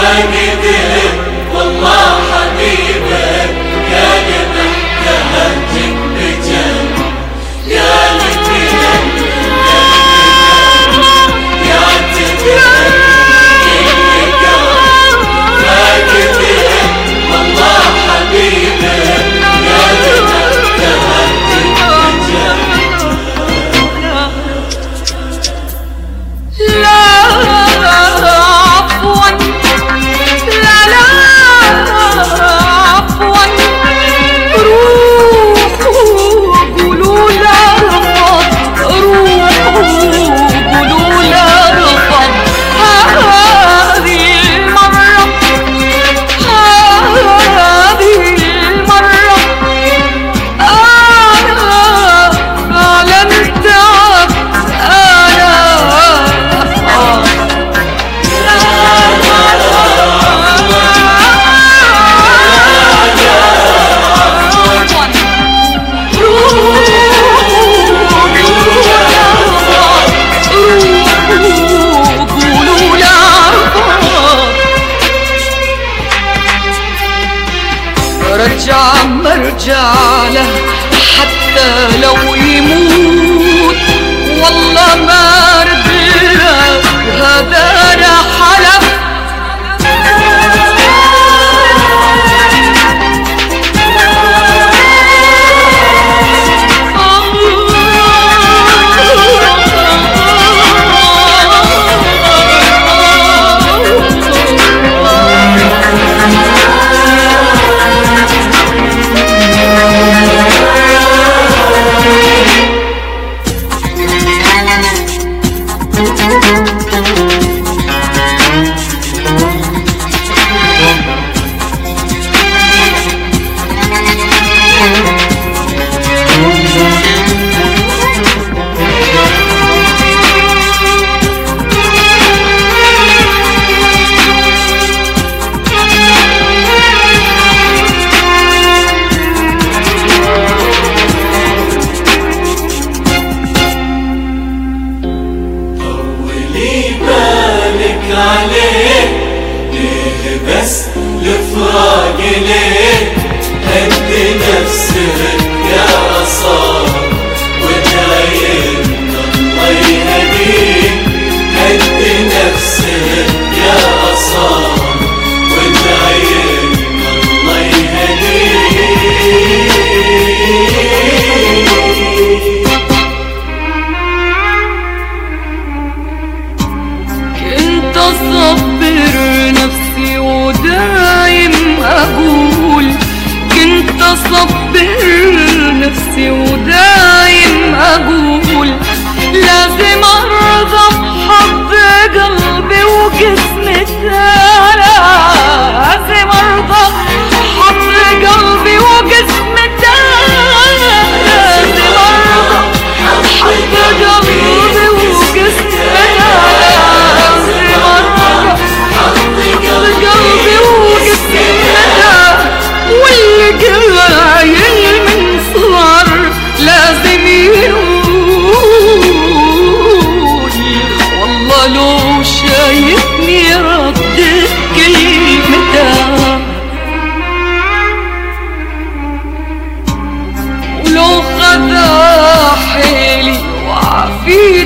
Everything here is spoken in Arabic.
فاقدك والله حبيبك يا لمحتاجك بجد يا لك رجع مرجعله حتى لو يموت والله ما ردنا هذا انا حلف عليه ليه بس الفراق ليه هد نفسك يا أصال ودايم الله يهديك هد نفسك يا أصال ودايم الله يهديك أصبر نفسي ودايم أقول كنت أصبر نفسي ودايم أقول لازم أرضى بحظ قلبي وقسمتي لازم أرضى بحظ قلبي وقسمتي لازم أرضى بحظ قلبي وقسمتي لازم يقول والله لو شايفني ردت كلمتها ولو خذا حيلي وعافيني